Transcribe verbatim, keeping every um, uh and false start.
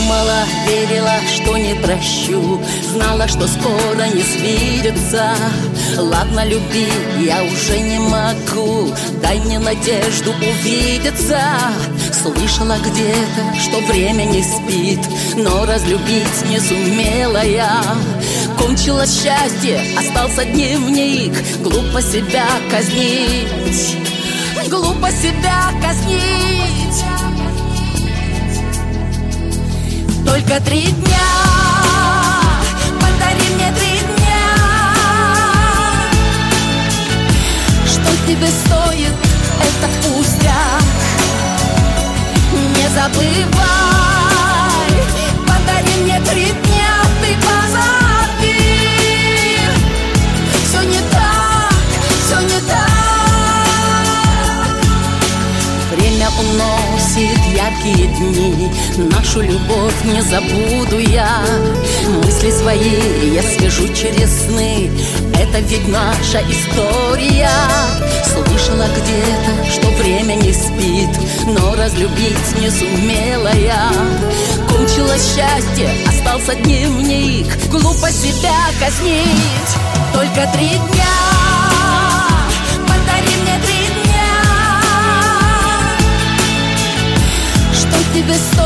Думала, верила, что не прощу, знала, что скоро не свидится. Ладно, люби, я уже не могу, дай мне надежду увидеться. Слышала где-то, что время не спит, но разлюбить не сумела я. Кончилось счастье, остался дневник, глупо себя казнить, глупо себя казнить. Только три дня, подари мне три дня. Что тебе стоит этот пустяк? Не забывай, подари мне три дня, ты позови. Все не так, все не так. Время уносит яркие дни, нашу любовь не забуду я. Мысли свои я свяжу через сны, это ведь наша история. Слышала где-то, что время не спит, но разлюбить не сумела я. Кончилось счастье, остался дневник, глупо себя казнить. Только три дня, подари мне три дня. Что тебе стоит